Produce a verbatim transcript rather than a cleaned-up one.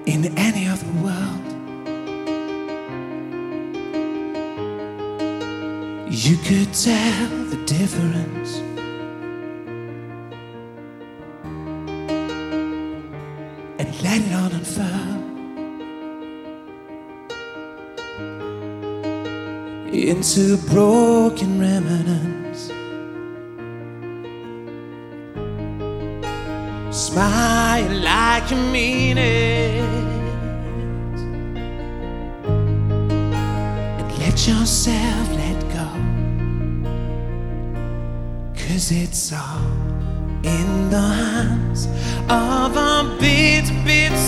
in any other world. You could tell the difference. And let it all unfurl into broken remnants. Smile like you mean it, and let yourself let go, 'cause it's all in the hands of a bit, bit